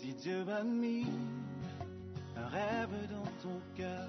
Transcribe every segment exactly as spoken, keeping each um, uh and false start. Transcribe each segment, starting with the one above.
Si Dieu a mis un rêve dans ton cœur,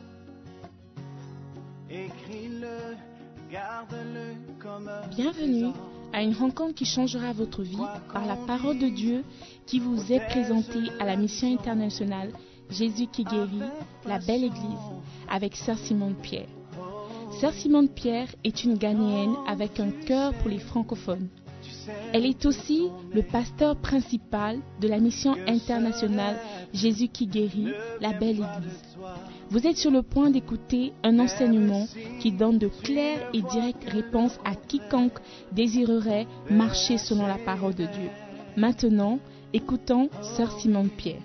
écris-le, garde-le comme un Bienvenue à une rencontre qui changera votre vie par la parole de Dieu qui vous est présentée à la mission internationale Jésus qui guérit, la belle église, avec Sœur Simone Pierre. Sœur Simone Pierre est une Ghanéenne avec un cœur pour les francophones. Elle est aussi le pasteur principal de la mission internationale Jésus qui guérit, la belle église. Vous êtes sur le point d'écouter un enseignement qui donne de claires et directes réponses à quiconque désirerait marcher selon la parole de Dieu. Maintenant, écoutons Sœur Simone Pierre.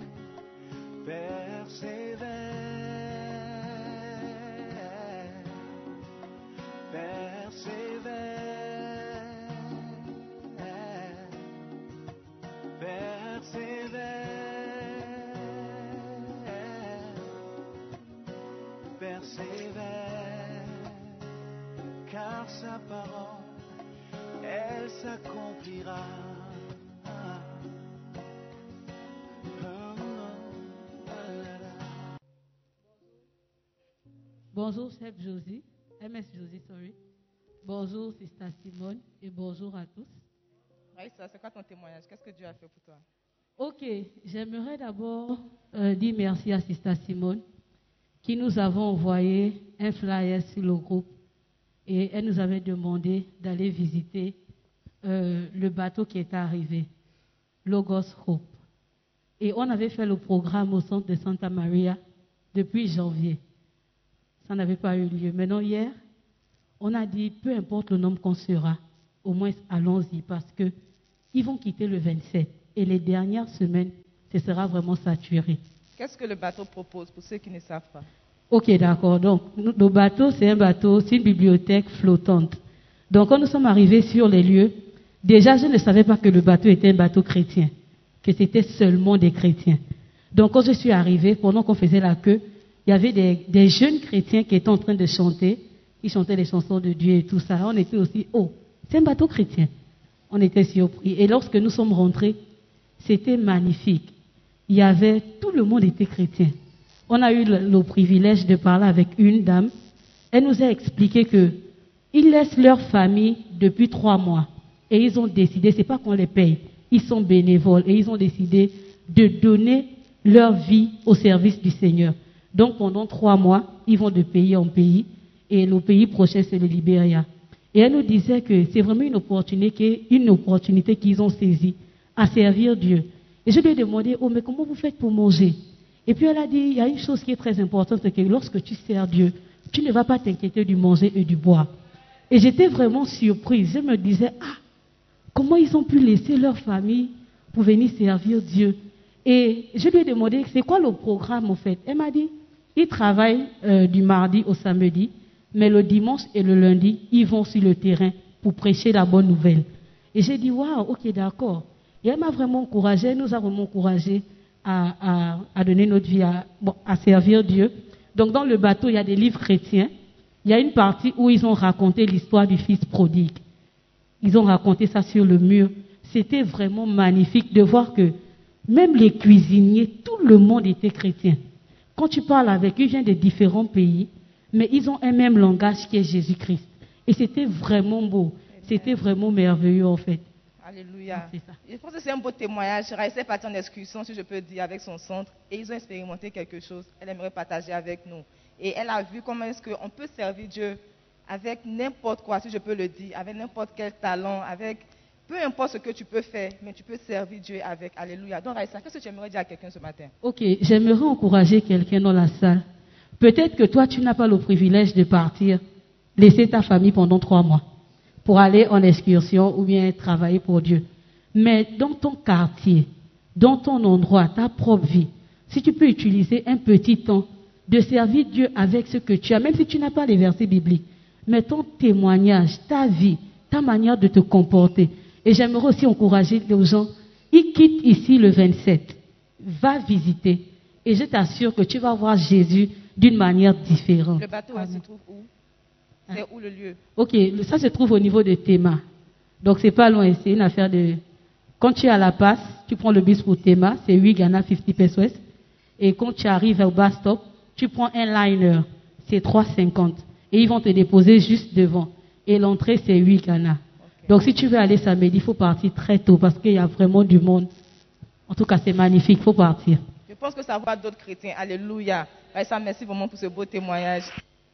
Persévère, car sa parole, elle s'accomplira. Bonjour, chef Josie, M S Josie, sorry. Bonjour, Sister Simone, et bonjour à tous. Raïssa, c'est quoi ton témoignage? Qu'est-ce que Dieu a fait pour toi? Ok, j'aimerais d'abord euh, dire merci à Sister Simone, qui nous avons envoyé un flyer sur le groupe et elle nous avait demandé d'aller visiter euh, le bateau qui est arrivé, Logos Hope. Et on avait fait le programme au centre de Santa Maria depuis janvier. Ça n'avait pas eu lieu. Maintenant, hier, on a dit, peu importe le nombre qu'on sera, au moins allons-y parce qu'ils vont quitter le vingt-sept. Et les dernières semaines, ce sera vraiment saturé. Qu'est-ce que le bateau propose pour ceux qui ne savent pas? Ok, d'accord. Donc, le bateau, c'est un bateau, c'est une bibliothèque flottante. Donc, quand nous sommes arrivés sur les lieux, déjà, je ne savais pas que le bateau était un bateau chrétien, que c'était seulement des chrétiens. Donc, quand je suis arrivée, pendant qu'on faisait la queue, il y avait des, des jeunes chrétiens qui étaient en train de chanter. Ils chantaient les chansons de Dieu et tout ça. On était aussi, oh, c'est un bateau chrétien. On était surpris. Et lorsque nous sommes rentrés, c'était magnifique. Il y avait, tout le monde était chrétien. On a eu le, le privilège de parler avec une dame. Elle nous a expliqué que ils laissent leur famille depuis trois mois. Et ils ont décidé, c'est pas qu'on les paye, ils sont bénévoles. Et ils ont décidé de donner leur vie au service du Seigneur. Donc pendant trois mois, ils vont de pays en pays. Et le pays prochain, c'est le Libéria. Et elle nous disait que c'est vraiment une opportunité, une opportunité qu'ils ont saisie à servir Dieu. Et je lui ai demandé, oh, mais comment vous faites pour manger? Et puis elle a dit, il y a une chose qui est très importante, c'est que lorsque tu sers Dieu, tu ne vas pas t'inquiéter du manger et du boire. Et j'étais vraiment surprise. Je me disais, ah, comment ils ont pu laisser leur famille pour venir servir Dieu? Et je lui ai demandé, c'est quoi le programme en fait? Elle m'a dit, ils travaillent euh, du mardi au samedi, mais le dimanche et le lundi, ils vont sur le terrain pour prêcher la bonne nouvelle. Et j'ai dit, waouh, ok, d'accord. Et elle m'a vraiment encouragée, elle nous a vraiment encouragés à, à, à donner notre vie, à, bon, à servir Dieu. Donc dans le bateau, il y a des livres chrétiens. Il y a une partie où ils ont raconté l'histoire du fils prodigue. Ils ont raconté ça sur le mur. C'était vraiment magnifique de voir que même les cuisiniers, tout le monde était chrétien. Quand tu parles avec eux, ils viennent de différents pays, mais ils ont un même langage qui est Jésus-Christ. Et c'était vraiment beau. C'était vraiment merveilleux en fait. Alléluia. Je pense que c'est un beau témoignage. Raïssa est partie en excursion, si je peux dire, avec son centre. Et ils ont expérimenté quelque chose. Elle aimerait partager avec nous. Et elle a vu comment est-ce qu'on peut servir Dieu avec n'importe quoi, si je peux le dire, avec n'importe quel talent, avec peu importe ce que tu peux faire, mais tu peux servir Dieu avec. Alléluia. Donc Raïssa, qu'est-ce que tu aimerais dire à quelqu'un ce matin? Ok, j'aimerais encourager quelqu'un dans la salle. Peut-être que toi, tu n'as pas le privilège de partir, laisser ta famille pendant trois mois pour aller en excursion ou bien travailler pour Dieu. Mais dans ton quartier, dans ton endroit, ta propre vie, si tu peux utiliser un petit temps de servir Dieu avec ce que tu as, même si tu n'as pas les versets bibliques, mais ton témoignage, ta vie, ta manière de te comporter. Et j'aimerais aussi encourager les gens, ils quittent ici le vingt-sept, va visiter et je t'assure que tu vas voir Jésus d'une manière différente. Le bateau se trouve où? C'est où le lieu? Ok, ça se trouve au niveau de Théma. Donc c'est pas loin, c'est une affaire de Quand tu es à la passe, tu prends le bus pour Tema, c'est huit Ghana, cinquante pesos. Et quand tu arrives au bus stop, tu prends un liner, c'est trois cinquante. Et ils vont te déposer juste devant. Et l'entrée, c'est huit Ghana. Okay. Donc si tu veux aller samedi, il faut partir très tôt parce qu'il y a vraiment du monde. En tout cas, c'est magnifique, il faut partir. Je pense que ça va d'autres chrétiens. Alléluia. Raissa, merci vraiment pour ce beau témoignage.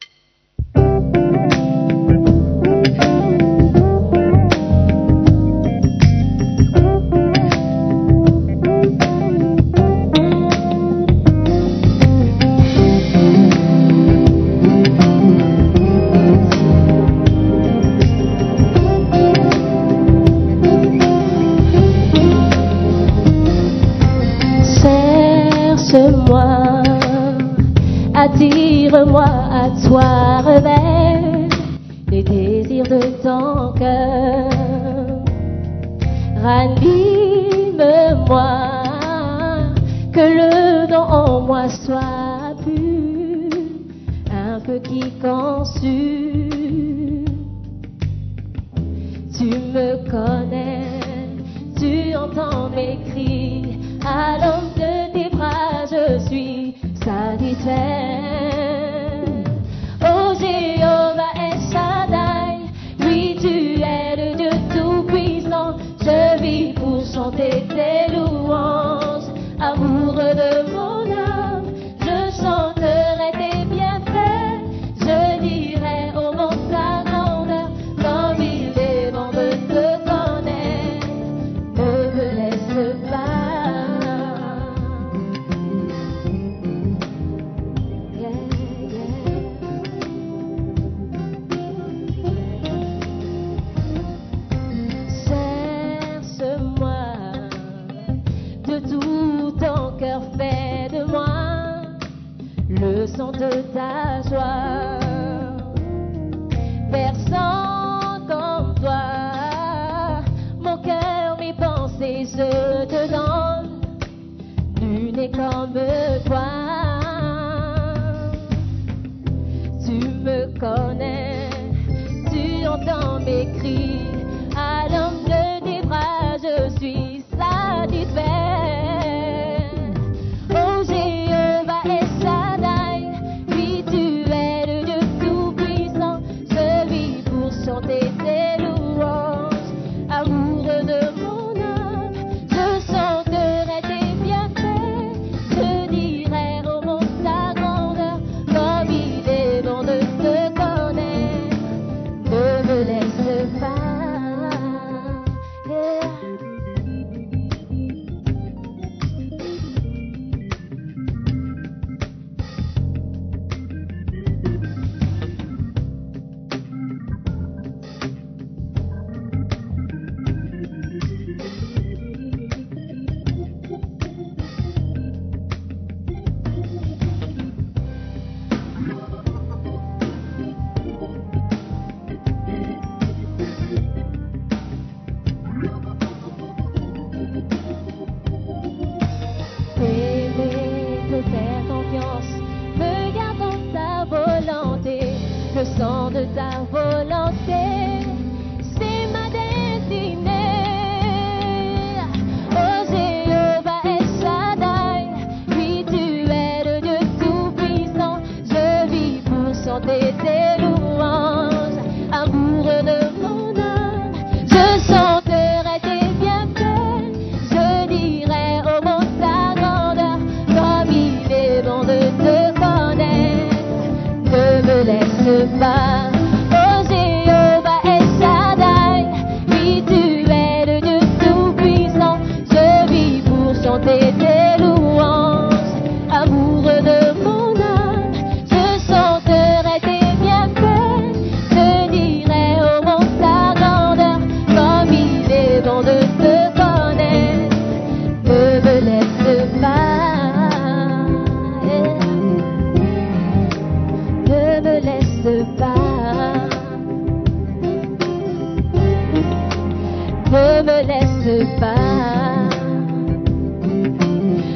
Cherche-moi, attire-moi à toi, réveille les désirs de ton cœur. Ranime-moi, que le don en moi soit pur, un feu qui consume. Tu me connais, tu entends mes cris, à l'ombre de tes bras je suis satisfait. Oh Jéhovah El Shaddai, oui tu es le Dieu tout-puissant, je vis pour chanter tes louanges, amoureux de mon âme, je chanterai tes bienfaits, je dirai au monde ta grandeur, comme il est bon de te connaître, ne me laisse pas. Fais de moi le son de ta joie, versant comme toi, mon cœur, mes pensées, je te donne, nul n'est comme toi. Tu me connais, tu entends mes cris, à l'ombre de tes bras je suis satisfait. Le sang de ta volonté, c'est ma destinée. Oh Jéhovah El Shaddai, oui tu es le Dieu tout-puissant, je vis pour chanter tes louanges, amoureux de mon âme, je chanterai tes bienfaits, je dirai au monde ta grandeur, comme il est bon de te connaître, ne me laisse pas. Oh Jéhovah El Shaddai, oui tu es le Dieu tout-puissant, je vis pour chanter tes louanges, amoureux de mon âme, je chanterai tes bienfaits, je dirai au monde ta grandeur, comme il est bon de te connaître, ne me laisse pas. Ne me laisse pas, ne me laisse pas,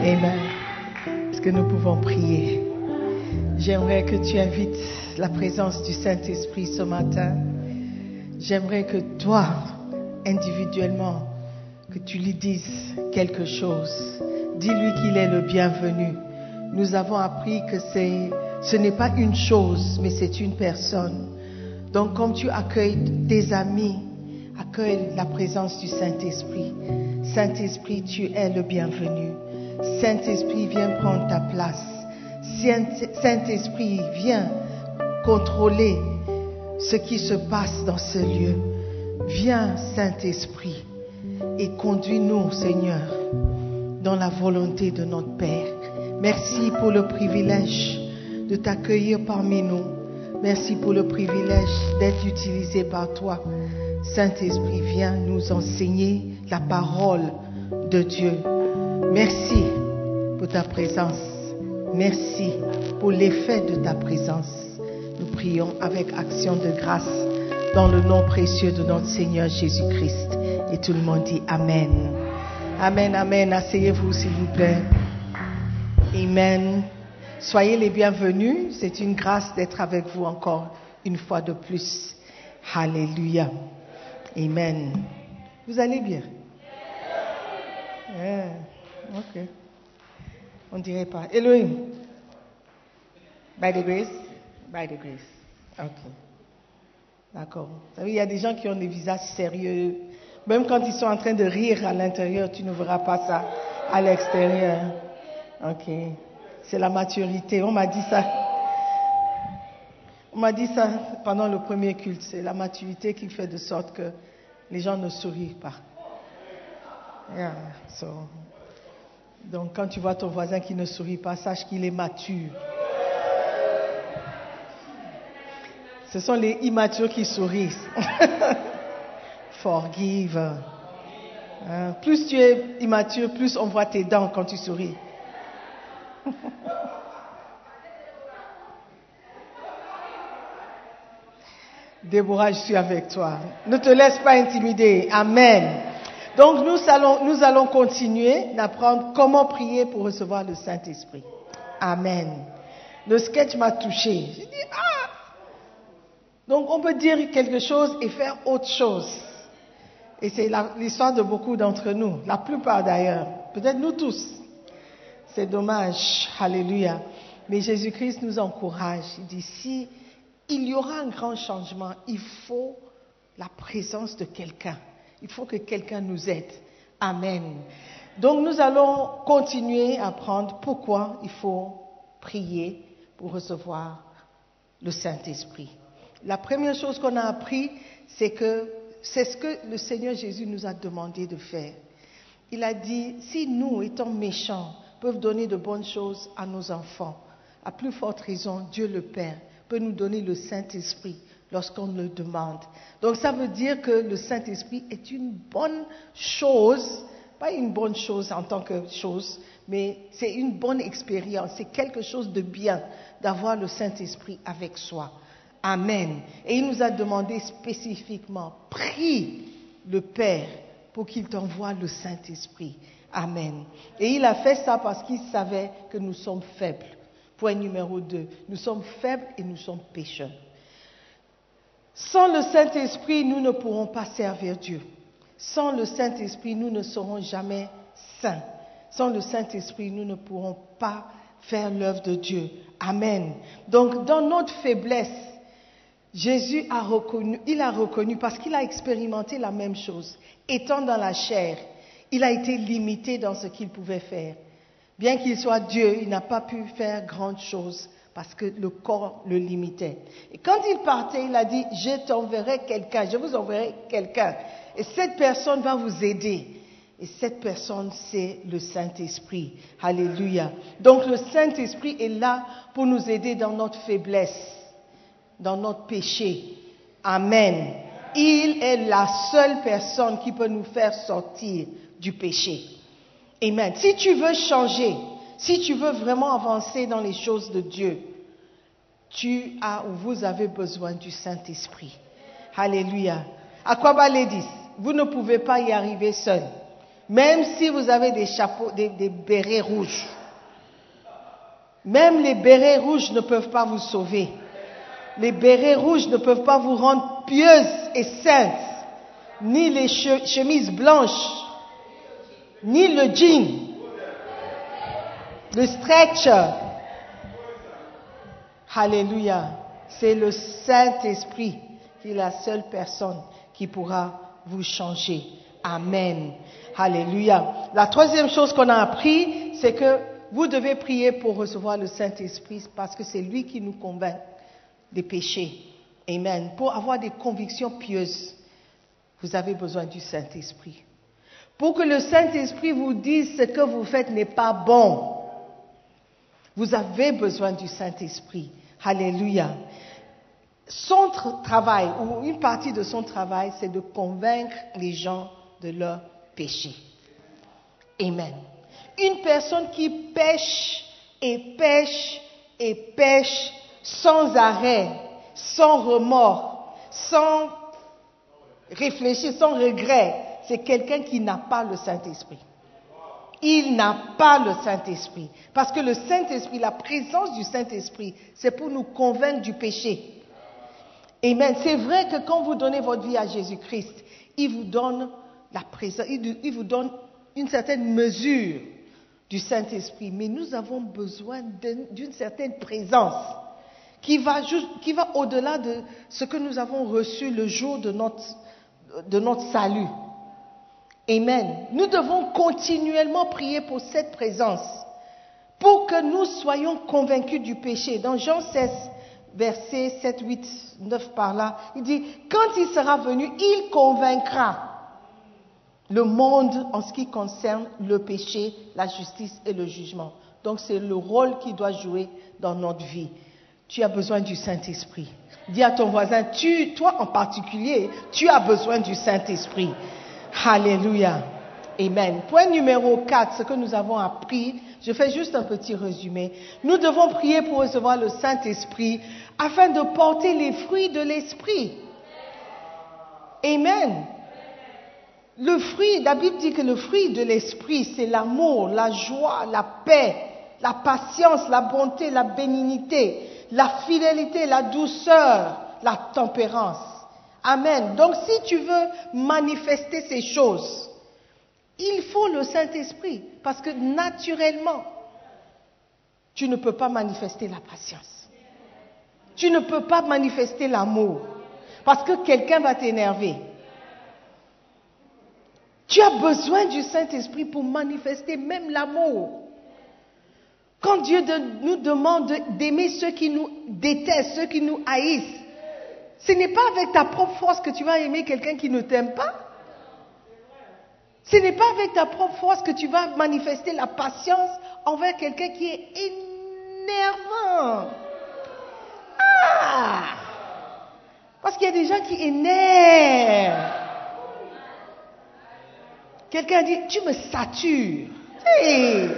Amen. Est-ce que nous pouvons prier? J'aimerais que tu invites la présence du Saint-Esprit ce matin. J'aimerais que toi, individuellement, que tu lui dises quelque chose. Dis-lui qu'il est le bienvenu. Nous avons appris que c'est, ce n'est pas une chose, mais c'est une personne. Donc, comme tu accueilles tes amis, accueille la présence du Saint-Esprit. Saint-Esprit, tu es le bienvenu. Saint-Esprit, viens prendre ta place. Saint-Esprit, viens contrôler ce qui se passe dans ce lieu. Viens, Saint-Esprit, et conduis-nous, Seigneur, dans la volonté de notre Père. Merci pour le privilège de t'accueillir parmi nous. Merci pour le privilège d'être utilisé par toi. Saint-Esprit, viens nous enseigner la parole de Dieu. Merci pour ta présence. Merci pour l'effet de ta présence. Nous prions avec action de grâce dans le nom précieux de notre Seigneur Jésus-Christ. Et tout le monde dit Amen. Amen, Amen. Asseyez-vous s'il vous plaît. Amen. Soyez les bienvenus. C'est une grâce d'être avec vous encore une fois de plus. Alléluia. Amen. Vous allez bien? Yeah. Ok. On ne dirait pas. Elohim. By the grace? By the grace. Ok. D'accord. Vous savez, il y a des gens qui ont des visages sérieux. Même quand ils sont en train de rire à l'intérieur, tu ne verras pas ça à l'extérieur. Ok. C'est la maturité. On m'a dit ça. On m'a dit ça pendant le premier culte. C'est la maturité qui fait de sorte que les gens ne sourient pas. Yeah. So. Donc, quand tu vois ton voisin qui ne sourit pas, sache qu'il est mature. Ce sont les immatures qui sourient. Forgive. Hein? Plus tu es immature, plus on voit tes dents quand tu souris. Déborah, je suis avec toi. Ne te laisse pas intimider. Amen. Donc nous allons, nous allons continuer d'apprendre comment prier pour recevoir le Saint-Esprit. Amen. Le sketch m'a touché. J'ai dit, ah! Donc on peut dire quelque chose et faire autre chose. Et c'est la, l'histoire de beaucoup d'entre nous, la plupart d'ailleurs, peut-être nous tous. C'est dommage, alléluia. Mais Jésus-Christ nous encourage. Il dit, si il y aura un grand changement, il faut la présence de quelqu'un. Il faut que quelqu'un nous aide. Amen. Donc nous allons continuer à apprendre pourquoi il faut prier pour recevoir le Saint-Esprit. La première chose qu'on a appris, c'est que c'est ce que le Seigneur Jésus nous a demandé de faire. Il a dit, si nous, étant méchants, peuvent donner de bonnes choses à nos enfants, à plus forte raison, Dieu le Père peut nous donner le Saint-Esprit lorsqu'on le demande. Donc ça veut dire que le Saint-Esprit est une bonne chose, pas une bonne chose en tant que chose, mais c'est une bonne expérience, c'est quelque chose de bien d'avoir le Saint-Esprit avec soi. Amen. Et il nous a demandé spécifiquement, prie le Père pour qu'il t'envoie le Saint-Esprit. Amen. Et il a fait ça parce qu'il savait que nous sommes faibles. Point numéro deux, nous sommes faibles et nous sommes pécheurs. Sans le Saint-Esprit, nous ne pourrons pas servir Dieu. Sans le Saint-Esprit, nous ne serons jamais saints. Sans le Saint-Esprit, nous ne pourrons pas faire l'œuvre de Dieu. Amen. Donc, dans notre faiblesse, Jésus a reconnu, il a reconnu parce qu'il a expérimenté la même chose. Étant dans la chair, il a été limité dans ce qu'il pouvait faire. Bien qu'il soit Dieu, il n'a pas pu faire grandes choses parce que le corps le limitait. Et quand il partait, il a dit, je t'enverrai quelqu'un, je vous enverrai quelqu'un. Et cette personne va vous aider. Et cette personne, c'est le Saint-Esprit. Alléluia. Donc le Saint-Esprit est là pour nous aider dans notre faiblesse, dans notre péché. Amen. Il est la seule personne qui peut nous faire sortir du péché. Amen. Si tu veux changer, si tu veux vraiment avancer dans les choses de Dieu, tu as ou vous avez besoin du Saint-Esprit. Alléluia. Aquaba Ladies, vous ne pouvez pas y arriver seul. Même si vous avez des chapeaux, des, des bérets rouges. Même les bérets rouges ne peuvent pas vous sauver. Les bérets rouges ne peuvent pas vous rendre pieuse et sainte. Ni les chemises blanches, ni le jean, le stretcher. Alléluia. C'est le Saint-Esprit qui est la seule personne qui pourra vous changer. Amen. Alléluia. La troisième chose qu'on a appris, c'est que vous devez prier pour recevoir le Saint-Esprit parce que c'est lui qui nous convainc des péchés. Amen. Pour avoir des convictions pieuses, vous avez besoin du Saint-Esprit. Pour que le Saint-Esprit vous dise ce que vous faites n'est pas bon, vous avez besoin du Saint-Esprit. Alléluia. Son travail, ou une partie de son travail, c'est de convaincre les gens de leurs péchés. Amen. Une personne qui pêche et pêche et pêche sans arrêt, sans remords, sans réfléchir, sans regret, c'est quelqu'un qui n'a pas le Saint-Esprit. Il n'a pas le Saint-Esprit. Parce que le Saint-Esprit, la présence du Saint-Esprit, c'est pour nous convaincre du péché. Amen. C'est vrai que quand vous donnez votre vie à Jésus-Christ, il vous donne la présence, il vous donne une certaine mesure du Saint-Esprit. Mais nous avons besoin d'une certaine présence qui va, juste, qui va au-delà de ce que nous avons reçu le jour de notre, de notre salut. Amen. Nous devons continuellement prier pour cette présence, pour que nous soyons convaincus du péché. Dans Jean seize, versets sept, huit, neuf par là, il dit, quand il sera venu, il convaincra le monde en ce qui concerne le péché, la justice et le jugement. Donc c'est le rôle qu'il doit jouer dans notre vie. Tu as besoin du Saint-Esprit. Dis à ton voisin, tu, toi en particulier, tu as besoin du Saint-Esprit. Alléluia. Amen. Point numéro quatre, ce que nous avons appris, je fais juste un petit résumé. Nous devons prier pour recevoir le Saint-Esprit afin de porter les fruits de l'Esprit. Amen. Le fruit, la Bible dit que le fruit de l'Esprit, c'est l'amour, la joie, la paix, la patience, la bonté, la bénignité, la fidélité, la douceur, la tempérance. Amen. Donc si tu veux manifester ces choses, il faut le Saint-Esprit. Parce que naturellement, tu ne peux pas manifester la patience. Tu ne peux pas manifester l'amour. Parce que quelqu'un va t'énerver. Tu as besoin du Saint-Esprit pour manifester même l'amour. Quand Dieu de, nous demande d'aimer ceux qui nous détestent, ceux qui nous haïssent, ce n'est pas avec ta propre force que tu vas aimer quelqu'un qui ne t'aime pas. Ce n'est pas avec ta propre force que tu vas manifester la patience envers quelqu'un qui est énervant. Ah! Parce qu'il y a des gens qui énervent. Quelqu'un dit, tu me satures. Hey!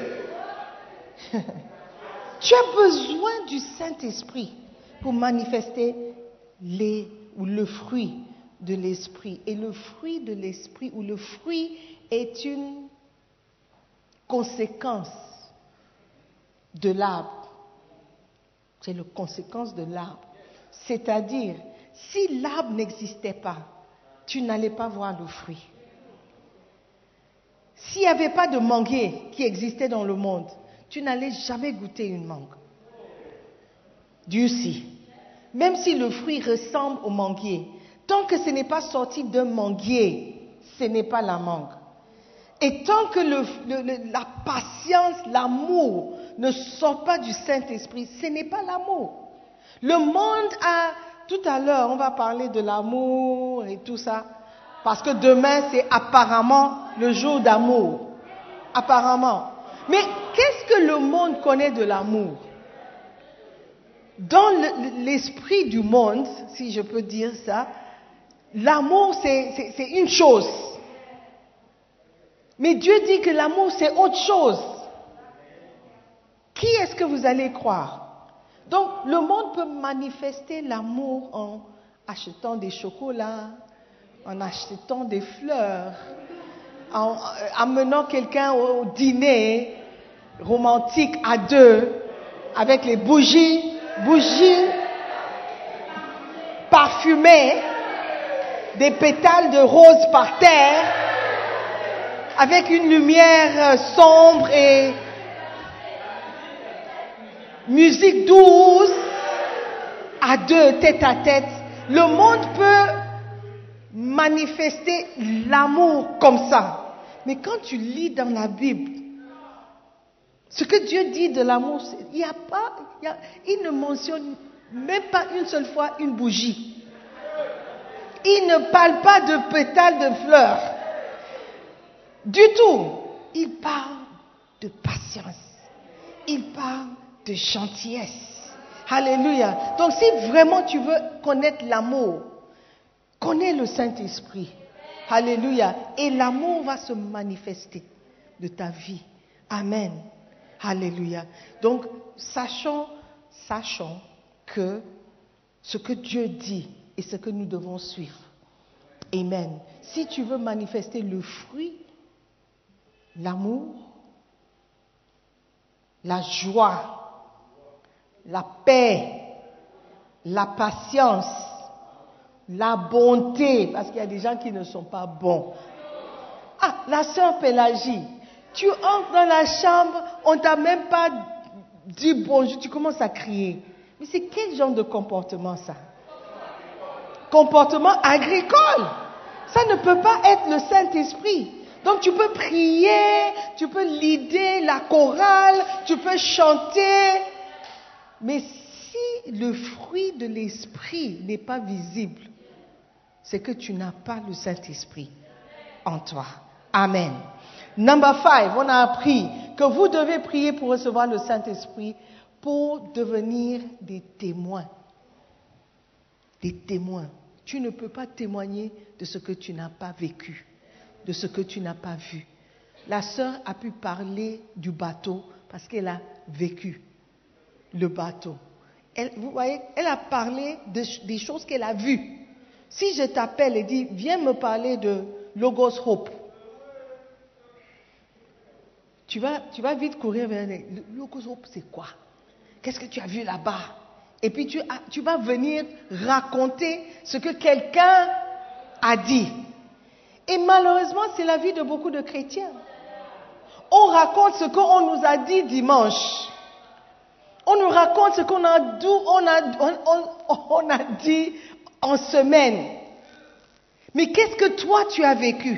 Tu as besoin du Saint-Esprit pour manifester les, ou le fruit de l'Esprit. Et le fruit de l'Esprit, ou le fruit est une conséquence de l'arbre. C'est la conséquence de l'arbre. C'est-à-dire, si l'arbre n'existait pas, tu n'allais pas voir le fruit. S'il n'y avait pas de manguier qui existait dans le monde, tu n'allais jamais goûter une mangue. Dieu sait. Même si le fruit ressemble au manguier, tant que ce n'est pas sorti d'un manguier, ce n'est pas la mangue. Et tant que le, le, la patience, l'amour ne sort pas du Saint-Esprit, ce n'est pas l'amour. Le monde a, tout à l'heure, on va parler de l'amour et tout ça, parce que demain, c'est apparemment le jour d'amour. Apparemment. Mais qu'est-ce que le monde connaît de l'amour? Dans le, l'esprit du monde, si je peux dire ça, l'amour, c'est, c'est, c'est une chose. Mais Dieu dit que l'amour, c'est autre chose. Qui est-ce que vous allez croire? Donc, le monde peut manifester l'amour en achetant des chocolats, en achetant des fleurs, en amenant quelqu'un au dîner romantique à deux, avec les bougies, bougies parfumées, des pétales de rose par terre, avec une lumière sombre et musique douce, à deux, tête à tête. Le monde peut manifester l'amour comme ça. Mais quand tu lis dans la Bible, ce que Dieu dit de l'amour, il y a pas, il, y a, il ne mentionne même pas une seule fois une bougie. Il ne parle pas de pétales de fleurs. Du tout. Il parle de patience. Il parle de gentillesse. Alléluia. Donc si vraiment tu veux connaître l'amour, connais le Saint-Esprit. Alléluia. Et l'amour va se manifester de ta vie. Amen. Alléluia. Donc sachons, sachons que ce que Dieu dit est ce que nous devons suivre. Amen. Si tu veux manifester le fruit, l'amour, la joie, la paix, la patience, la bonté, parce qu'il y a des gens qui ne sont pas bons. Ah, la sœur Pélagie, tu entres dans la chambre, on t'a même pas dit bonjour, tu commences à crier. Mais c'est quel genre de comportement ça? Comportement agricole. Ça ne peut pas être le Saint-Esprit. Donc tu peux prier, tu peux leader la chorale, tu peux chanter. Mais si le fruit de l'Esprit n'est pas visible, c'est que tu n'as pas le Saint-Esprit en toi. Amen. Number five, on a appris que vous devez prier pour recevoir le Saint-Esprit pour devenir des témoins. Des témoins. Tu ne peux pas témoigner de ce que tu n'as pas vécu, de ce que tu n'as pas vu. La sœur a pu parler du bateau parce qu'elle a vécu le bateau. Elle, vous voyez, elle a parlé de, des choses qu'elle a vues. Si je t'appelle et dis, viens me parler de Logos Hope, tu vas, tu vas vite courir vers elle. Logos Hope, c'est quoi? Qu'est-ce que tu as vu là-bas? Et puis tu, tu vas venir raconter ce que quelqu'un a dit. Et malheureusement, c'est la vie de beaucoup de chrétiens. On raconte ce qu'on nous a dit dimanche. On nous raconte ce qu'on a, on a, on, on, on a dit en semaine. Mais qu'est-ce que toi tu as vécu?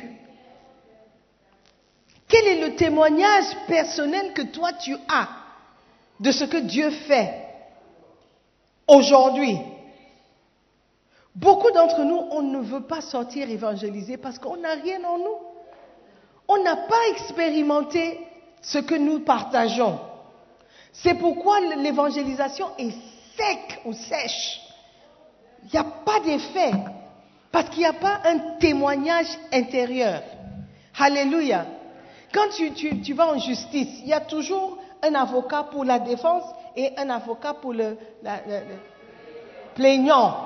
Quel est le témoignage personnel que toi tu as de ce que Dieu fait aujourd'hui? Beaucoup d'entre nous, on ne veut pas sortir évangéliser parce qu'on n'a rien en nous. On n'a pas expérimenté ce que nous partageons. C'est pourquoi l'évangélisation est sec ou sèche. Il n'y a pas d'effet. Parce qu'il n'y a pas un témoignage intérieur. Alléluia. Quand tu, tu, tu vas en justice, il y a toujours un avocat pour la défense et un avocat pour le, la, le, le plaignant.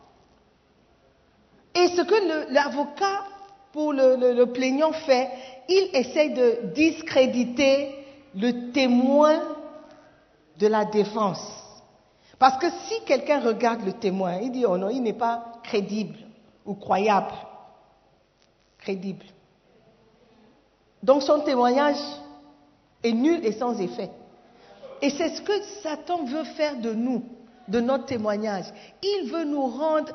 Et ce que le, l'avocat pour le, le, le plaignant fait, il essaie de discréditer le témoin de la défense. Parce que si quelqu'un regarde le témoin, il dit, oh non, il n'est pas crédible ou croyable. Crédible. Donc son témoignage est nul et sans effet. Et c'est ce que Satan veut faire de nous, de notre témoignage. Il veut nous rendre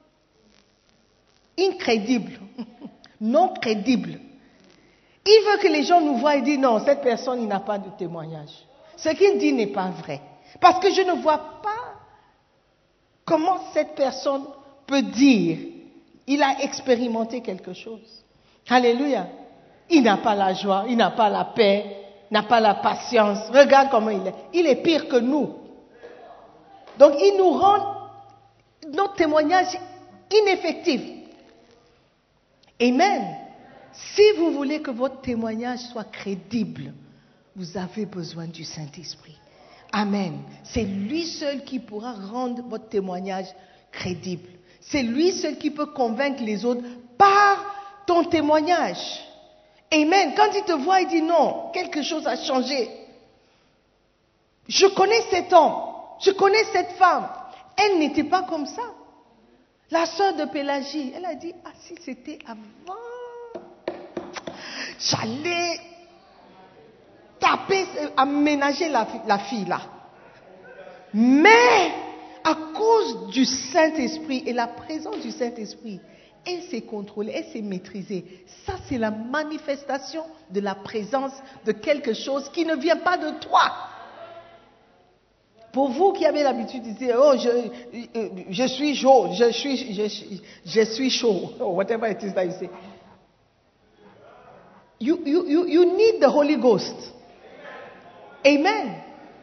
incrédibles, non crédibles. Il veut que les gens nous voient et disent, non, cette personne, il n'a pas de témoignage. Ce qu'il dit n'est pas vrai. Parce que je ne vois pas comment cette personne peut dire, il a expérimenté quelque chose. Alléluia. Il n'a pas la joie, il n'a pas la paix, il n'a pas la patience. Regarde comment il est. Il est pire que nous. Donc il nous rend notre témoignage ineffectif. Amen. Si vous voulez que votre témoignage soit crédible, vous avez besoin du Saint-Esprit. Amen. C'est lui seul qui pourra rendre votre témoignage crédible. C'est lui seul qui peut convaincre les autres par ton témoignage. Amen. Quand il te voit, il dit non, quelque chose a changé. Je connais cet homme, je connais cette femme. Elle n'était pas comme ça. La sœur de Pélagie, elle a dit, ah si c'était avant, j'allais taper, aménager la, la fille là. Mais à cause du Saint-Esprit et la présence du Saint-Esprit, elle s'est contrôlée, elle s'est maîtrisée. Ça, c'est la manifestation de la présence de quelque chose qui ne vient pas de toi. Pour vous qui avez l'habitude de dire, oh, je, je suis chaud, je suis, je, je suis chaud, or whatever it is that you say. You, you, you, you need the Holy Ghost. Amen.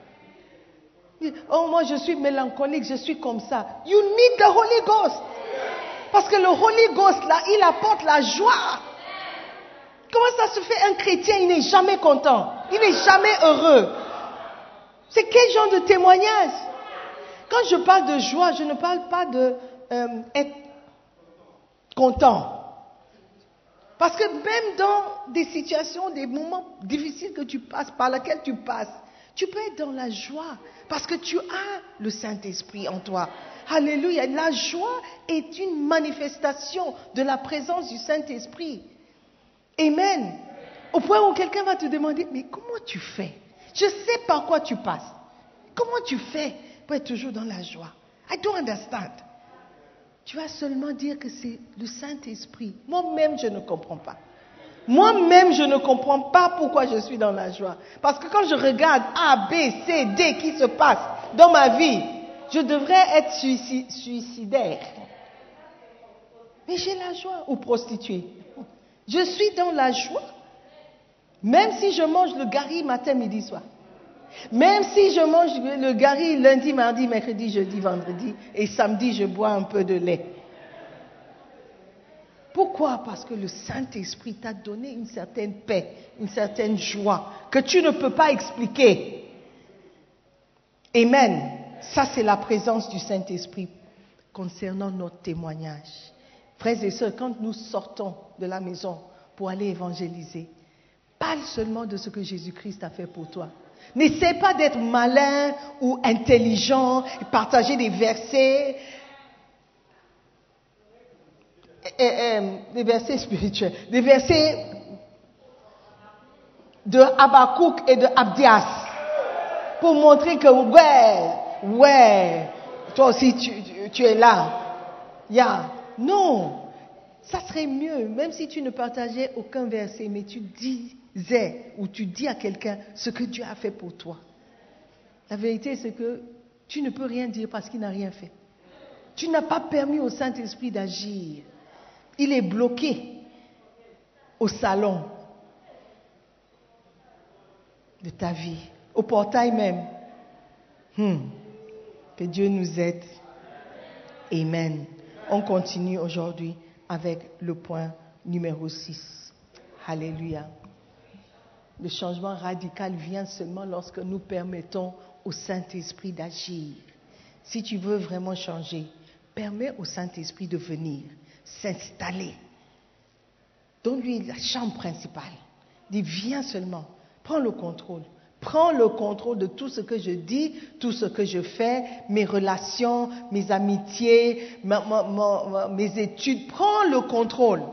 Oh, moi je suis mélancolique, je suis comme ça. You need the Holy Ghost. Parce que le Holy Ghost, là, il apporte la joie. Comment ça se fait un chrétien, il n'est jamais content, il n'est jamais heureux. C'est quel genre de témoignage? Quand je parle de joie, je ne parle pas de euh, être content. Parce que même dans des situations, des moments difficiles que tu passes, par lesquels tu passes, tu peux être dans la joie. Parce que tu as le Saint-Esprit en toi. Alléluia. La joie est une manifestation de la présence du Saint-Esprit. Amen. Au point où quelqu'un va te demander, mais comment tu fais? Je sais par quoi tu passes. Comment tu fais pour être toujours dans la joie? I don't understand. Tu vas seulement dire que c'est le Saint-Esprit. Moi-même, je ne comprends pas. Moi-même, je ne comprends pas pourquoi je suis dans la joie. Parce que quand je regarde A, B, C, D qui se passe dans ma vie, je devrais être suicidaire. Mais j'ai la joie. Ou prostituée. Je suis dans la joie. Même si je mange le gari matin, midi, soir. Même si je mange le gari lundi, mardi, mercredi, jeudi, vendredi. Et samedi, je bois un peu de lait. Pourquoi? Parce que le Saint-Esprit t'a donné une certaine paix, une certaine joie que tu ne peux pas expliquer. Amen. Ça, c'est la présence du Saint-Esprit concernant notre témoignage. Frères et sœurs, quand nous sortons de la maison pour aller évangéliser, parle seulement de ce que Jésus-Christ a fait pour toi. N'essaie pas d'être malin ou intelligent, partager des versets, et, et, des versets spirituels, des versets de Habakkuk et de Abdias, pour montrer que, ouais, ouais, toi aussi tu, tu, tu es là. Yeah. Non, ça serait mieux, même si tu ne partageais aucun verset, mais tu disais ou tu dis à quelqu'un ce que Dieu a fait pour toi. La vérité, c'est que tu ne peux rien dire parce qu'il n'a rien fait. Tu n'as pas permis au Saint-Esprit d'agir. Il est bloqué au salon de ta vie, au portail même. Hmm. Que Dieu nous aide. Amen. On continue aujourd'hui avec le point numéro six. Alléluia. Le changement radical vient seulement lorsque nous permettons au Saint-Esprit d'agir. Si tu veux vraiment changer, permets au Saint-Esprit de venir, s'installer. Donne-lui la chambre principale. Dis, viens seulement, prends le contrôle. Prends le contrôle de tout ce que je dis, tout ce que je fais, mes relations, mes amitiés, ma, ma, ma, mes études. Prends le contrôle.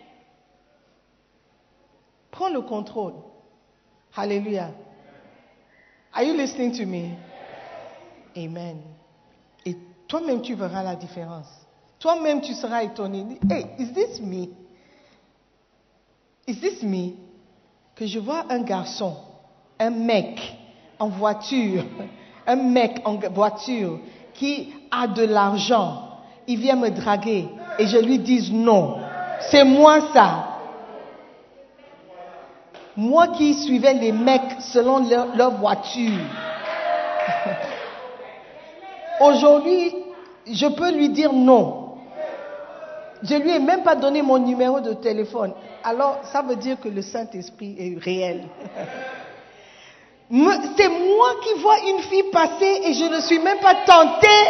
Prends le contrôle. Alléluia. Are you listening to me? Amen. Et toi-même, tu verras la différence. Toi-même, tu seras étonné. Hey, is this me? Is this me? Que je vois un garçon, un mec en voiture, un mec en voiture qui a de l'argent, il vient me draguer et je lui dis non. C'est moi ça. Moi qui suivais les mecs selon leur, leur voiture. Aujourd'hui, je peux lui dire non. Je lui ai même pas donné mon numéro de téléphone. Alors, ça veut dire que le Saint-Esprit est réel. C'est moi qui vois une fille passer et je ne suis même pas tentée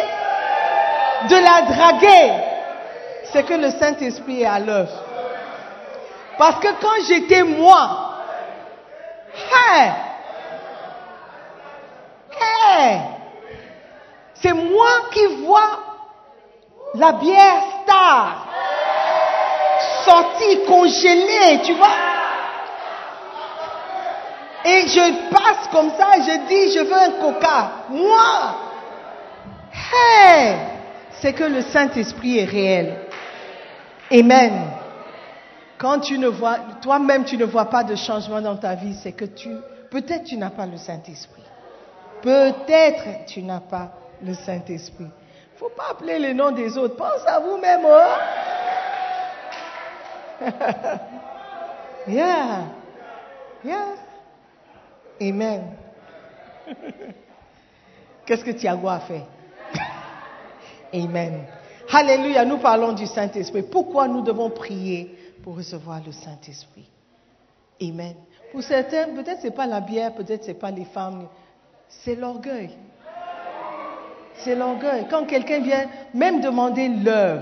de la draguer. C'est que le Saint-Esprit est à l'œuvre. Parce que quand j'étais moi, hey, hey, c'est moi qui vois la bière Star sortie, congelée, tu vois. Et je passe comme ça et je dis, je veux un coca. Moi, hey, c'est que le Saint-Esprit est réel. Amen. Quand tu ne vois, toi-même tu ne vois pas de changement dans ta vie, c'est que tu, peut-être tu n'as pas le Saint-Esprit. Peut-être tu n'as pas le Saint-Esprit. Il ne faut pas appeler les noms des autres. Pense à vous-même. Oh? Yeah. Yeah. Amen. Qu'est-ce que Thiago a fait? Amen. Alléluia, nous parlons du Saint-Esprit. Pourquoi nous devons prier pour recevoir le Saint-Esprit? Amen. Pour certains, peut-être ce n'est pas la bière, peut-être ce n'est pas les femmes, c'est l'orgueil. C'est l'orgueil. Quand quelqu'un vient même demander l'heure,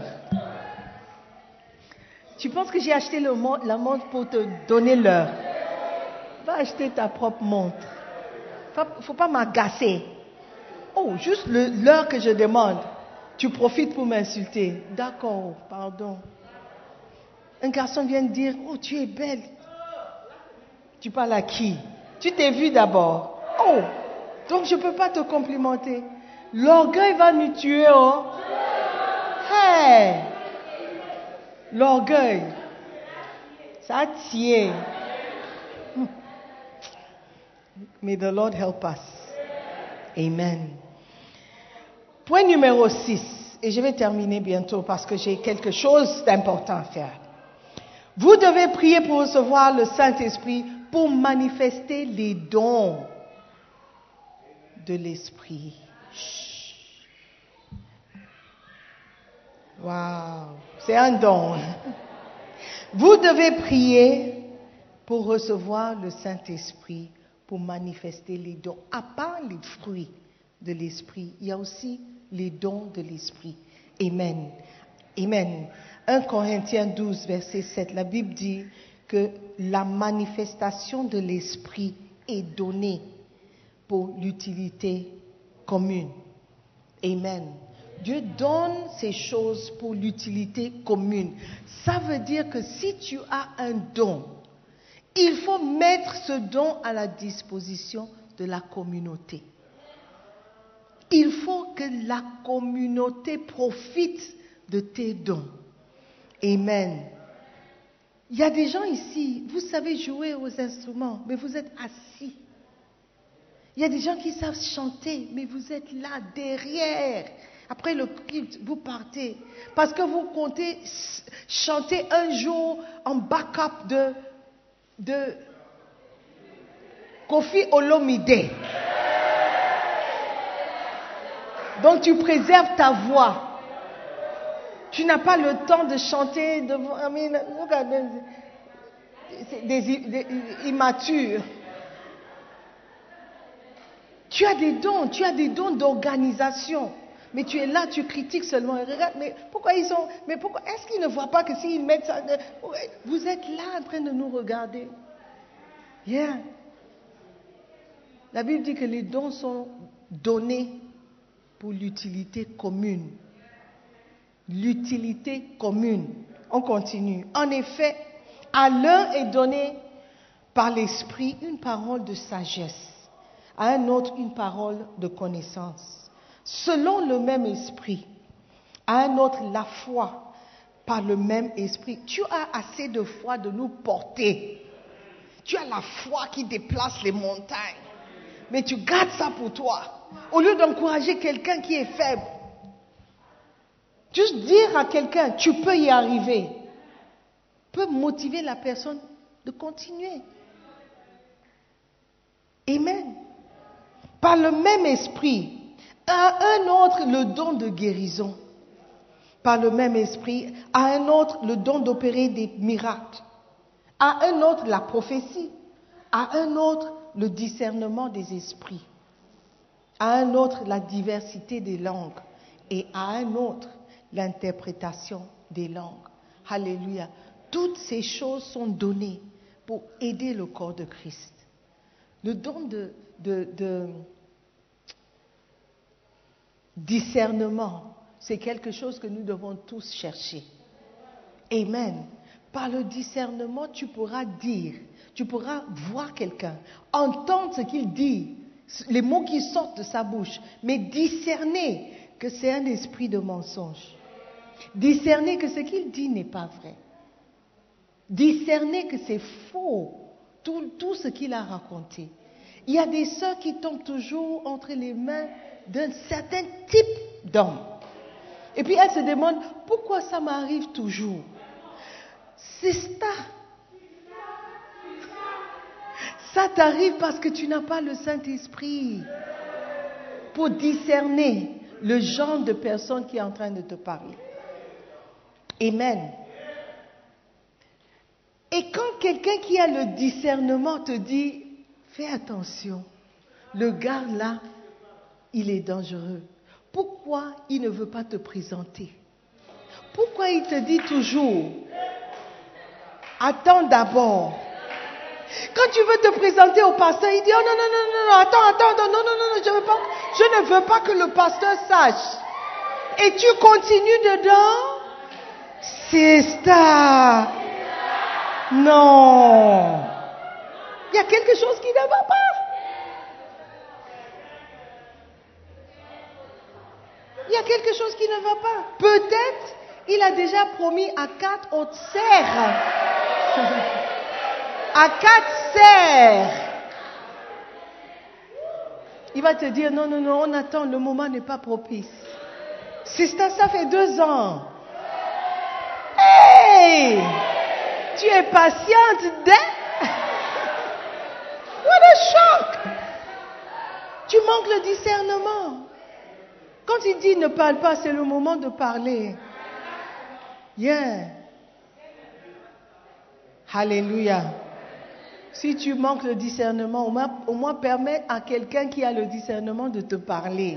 tu penses que j'ai acheté le, la montre pour te donner l'heure? Va acheter ta propre montre. Il ne faut pas m'agacer. Oh, juste le, l'heure que je demande. Tu profites pour m'insulter. D'accord, pardon. Un garçon vient de dire, oh, tu es belle. Tu parles à qui? Tu t'es vu d'abord. Oh, donc je ne peux pas te complimenter. L'orgueil va nous tuer, oh. Hey! L'orgueil. Ça tient. May the Lord help us. Amen. Point numéro six, et je vais terminer bientôt parce que j'ai quelque chose d'important à faire. Vous devez prier pour recevoir le Saint-Esprit pour manifester les dons de l'Esprit. Wow, c'est un don. Vous devez prier pour recevoir le Saint-Esprit pour manifester les dons. À part les fruits de l'Esprit, il y a aussi les dons de l'Esprit. Amen. Amen. un Corinthiens douze, verset sept, la Bible dit que la manifestation de l'Esprit est donnée pour l'utilité commune. Amen. Dieu donne ces choses pour l'utilité commune. Ça veut dire que si tu as un don, il faut mettre ce don à la disposition de la communauté. Il faut que la communauté profite de tes dons. Amen. Il y a des gens ici, vous savez jouer aux instruments, mais vous êtes assis. Il y a des gens qui savent chanter, mais vous êtes là, derrière. Après le culte, vous partez. Parce que vous comptez chanter un jour en backup de, de Kofi Olomide. Donc tu préserves ta voix. Tu n'as pas le temps de chanter devant, I mean, regardez, des, des, des immatures. Tu as des dons, tu as des dons d'organisation. Mais tu es là, tu critiques seulement. Regarde, mais pourquoi ils sont, mais pourquoi, est-ce qu'ils ne voient pas que s'ils mettent ça, vous êtes là en train de nous regarder. Yeah. La Bible dit que les dons sont donnés pour l'utilité commune. L'utilité commune. On continue. En effet, à l'un est donné par l'Esprit une parole de sagesse, à un autre une parole de connaissance, selon le même Esprit, à un autre la foi, par le même Esprit. Tu as assez de foi de nous porter. Tu as la foi qui déplace les montagnes. Mais tu gardes ça pour toi. Au lieu d'encourager quelqu'un qui est faible. Juste dire à quelqu'un, tu peux y arriver, peut motiver la personne de continuer. Amen. Par le même esprit, à un autre le don de guérison. Par le même esprit, à un autre le don d'opérer des miracles. À un autre la prophétie. À un autre le discernement des esprits. À un autre la diversité des langues. Et à un autre l'interprétation des langues. Alléluia. Toutes ces choses sont données pour aider le corps de Christ. Le don de, de, de discernement, c'est quelque chose que nous devons tous chercher. Amen. Par le discernement, tu pourras dire, tu pourras voir quelqu'un, entendre ce qu'il dit, les mots qui sortent de sa bouche, mais discerner que c'est un esprit de mensonge. Discerner que ce qu'il dit n'est pas vrai. Discerner que c'est faux, tout, tout ce qu'il a raconté. Il y a des sœurs qui tombent toujours entre les mains d'un certain type d'homme. Et puis elles se demandent, pourquoi ça m'arrive toujours? C'est ça. Ça t'arrive parce que tu n'as pas le Saint-Esprit pour discerner le genre de personne qui est en train de te parler. Amen. Et quand quelqu'un qui a le discernement te dit, fais attention, le gars là, il est dangereux. Pourquoi il ne veut pas te présenter? Pourquoi il te dit toujours, attends d'abord. Quand tu veux te présenter au pasteur, il dit, oh non, non, non, non, non, attends, attends, non, non, non, non, je, veux pas, je ne veux pas que le pasteur sache. Et tu continues dedans? C'est ça. Non. Il y a quelque chose qui ne va pas. Il y a quelque chose qui ne va pas. Peut-être il a déjà promis à quatre autres serres. À quatre serres. Il va te dire, non, non, non, on attend, le moment n'est pas propice. C'est ça, ça fait deux ans. Hey! Tu es patiente dès... What a shock! Tu manques le discernement. Quand il dit ne parle pas, c'est le moment de parler. Yeah. Alléluia. Si tu manques le discernement, au moins, au moins permets à quelqu'un qui a le discernement de te parler.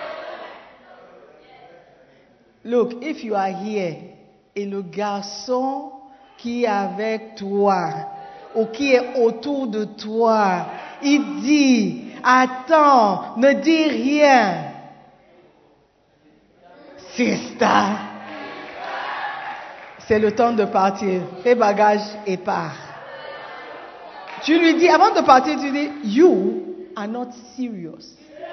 Look, if you are here et le garçon qui est avec toi ou qui est autour de toi, il dit, attends, ne dis rien. Sister, c'est le temps de partir. Fais bagage et pars. Tu lui dis, avant de partir, tu dis, you are not serious.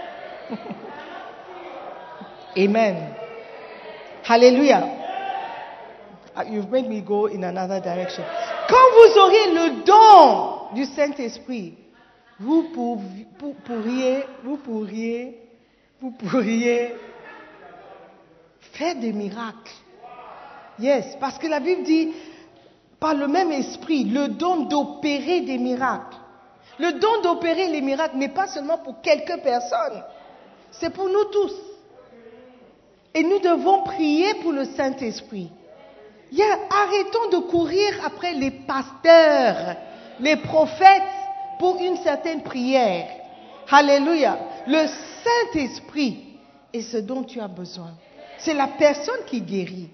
Amen. Hallelujah. You've made me go in another direction. Quand vous aurez le don du Saint-Esprit, vous pourriez, vous pourriez, vous pourriez, vous pourriez faire des miracles. Yes, parce que la Bible dit, par le même esprit, le don d'opérer des miracles. Le don d'opérer les miracles n'est pas seulement pour quelques personnes, c'est pour nous tous. Et nous devons prier pour le Saint-Esprit. Yeah, arrêtons de courir après les pasteurs, les prophètes pour une certaine prière. Alléluia. Le Saint-Esprit est ce dont tu as besoin. C'est la personne qui guérit.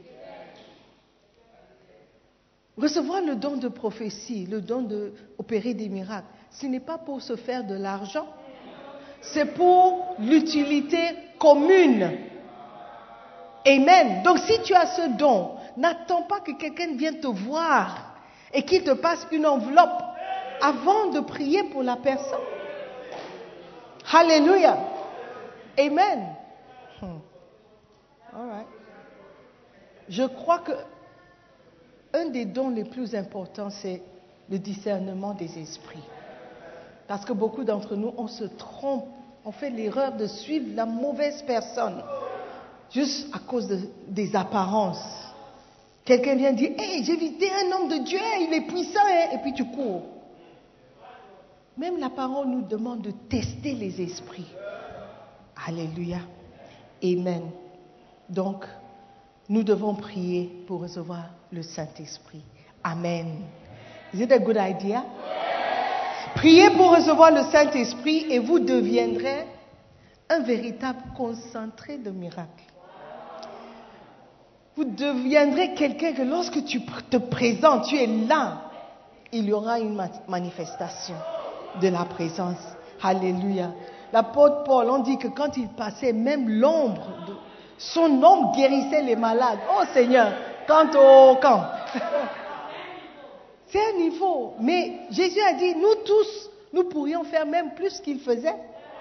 Recevoir le don de prophétie, le don d'opérer des miracles, ce n'est pas pour se faire de l'argent, c'est pour l'utilité commune. Amen. Donc si tu as ce don, n'attends pas que quelqu'un vienne te voir et qu'il te passe une enveloppe avant de prier pour la personne. Alléluia. Amen. Hmm. All right. Je crois que un des dons les plus importants, c'est le discernement des esprits. Parce que beaucoup d'entre nous, on se trompe, on fait l'erreur de suivre la mauvaise personne, juste à cause de, des apparences. Quelqu'un vient dire, hey, j'ai visité un homme de Dieu, il est puissant, hein? Et puis tu cours. Même la parole nous demande de tester les esprits. Alléluia. Amen. Donc, nous devons prier pour recevoir le Saint-Esprit. Amen. Is it a good idea? Priez pour recevoir le Saint-Esprit et vous deviendrez un véritable concentré de miracles. Vous deviendrez quelqu'un que lorsque tu te présentes, tu es là. Il y aura une manifestation de la présence. Alléluia. L'apôtre Paul, on dit que quand il passait, même l'ombre, de, son ombre guérissait les malades. Oh Seigneur, quant au camp. C'est un niveau. Mais Jésus a dit, nous tous, nous pourrions faire même plus qu'il faisait.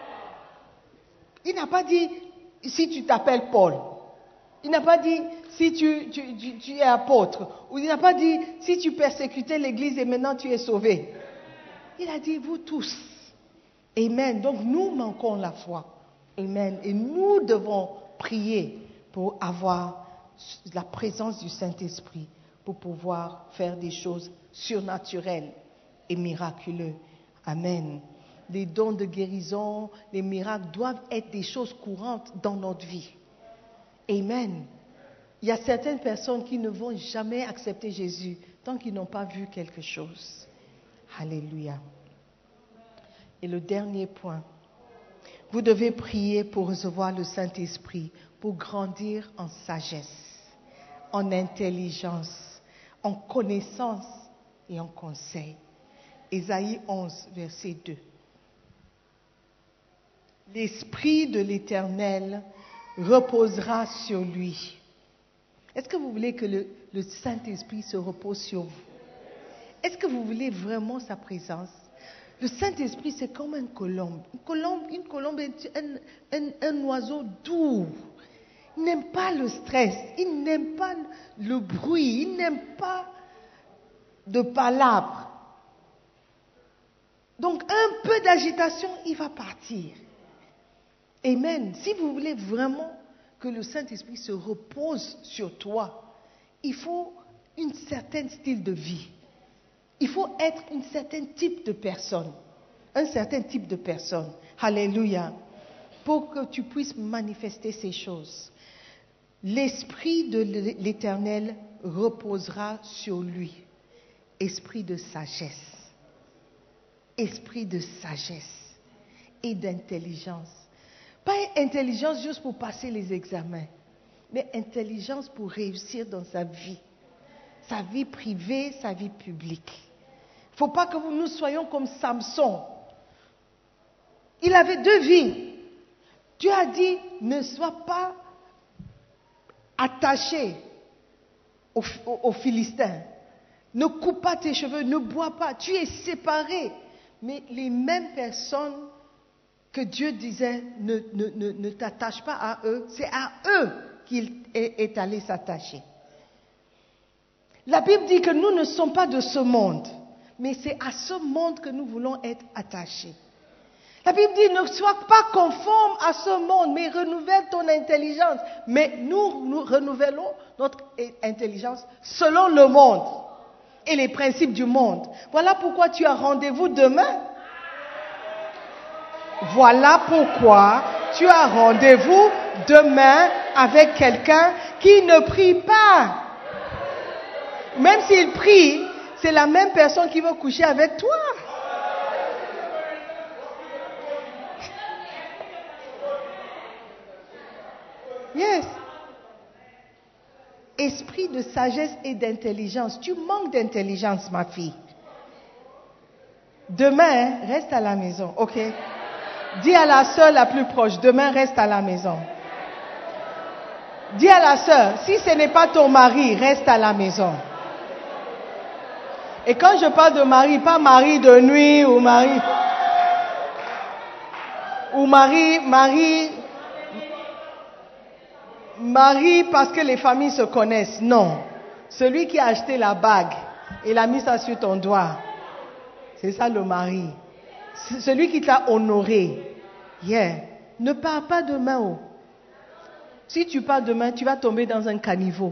Il n'a pas dit, si tu t'appelles Paul. Il n'a pas dit, si tu, tu, tu, tu es apôtre. Ou il n'a pas dit, si tu persécutais l'église et maintenant tu es sauvé. Il a dit, vous tous. Amen. Donc nous manquons la foi. Amen. Et nous devons prier pour avoir la présence du Saint-Esprit, pour pouvoir faire des choses surnaturelles et miraculeuses. Amen. Les dons de guérison, les miracles doivent être des choses courantes dans notre vie. Amen. Il y a certaines personnes qui ne vont jamais accepter Jésus tant qu'ils n'ont pas vu quelque chose. Alléluia. Et le dernier point, vous devez prier pour recevoir le Saint-Esprit, pour grandir en sagesse, en intelligence, en connaissance et en conseil. Ésaïe onze, verset deux. L'Esprit de l'Éternel reposera sur lui. Est-ce que vous voulez que le, le Saint-Esprit se repose sur vous? Est-ce que vous voulez vraiment sa présence? Le Saint-Esprit, c'est comme une colombe. Une colombe, une colombe est un, un, un oiseau doux. Il n'aime pas le stress. Il n'aime pas le bruit. Il n'aime pas de palabres. Donc, un peu d'agitation, il va partir. Amen. Si vous voulez vraiment que le Saint-Esprit se repose sur toi, il faut un certain style de vie. Il faut être un certain type de personne. Un certain type de personne. Alléluia. Pour que tu puisses manifester ces choses. L'Esprit de l'Éternel reposera sur lui. Esprit de sagesse. Esprit de sagesse et d'intelligence. Pas intelligence juste pour passer les examens, mais intelligence pour réussir dans sa vie. Sa vie privée, sa vie publique. Il ne faut pas que nous soyons comme Samson. Il avait deux vies. Dieu a dit, ne sois pas attaché aux, aux, aux Philistins. Ne coupe pas tes cheveux, ne bois pas. Tu es séparé. Mais les mêmes personnes que Dieu disait, ne, ne, ne, ne t'attache pas à eux, c'est à eux qu'il est, est allé s'attacher. La Bible dit que nous ne sommes pas de ce monde, mais c'est à ce monde que nous voulons être attachés. La Bible dit, ne sois pas conforme à ce monde, mais renouvelle ton intelligence. Mais nous, nous renouvelons notre intelligence selon le monde et les principes du monde. Voilà pourquoi tu as rendez-vous demain. Voilà pourquoi tu as rendez-vous demain avec quelqu'un qui ne prie pas. Même s'il prie, c'est la même personne qui va coucher avec toi. Yes. Esprit de sagesse et d'intelligence. Tu manques d'intelligence, ma fille. Demain, reste à la maison, ok? Dis à la sœur la plus proche, demain reste à la maison. Dis à la sœur, si ce n'est pas ton mari, reste à la maison. Et quand je parle de mari, pas mari de nuit ou mari... Ou mari, mari... Mari parce que les familles se connaissent. Non. Celui qui a acheté la bague et l'a mis ça sur ton doigt. C'est ça le mari. Celui qui t'a honoré. Yeah. Ne pars pas demain. Oh. Si tu pars demain, tu vas tomber dans un caniveau.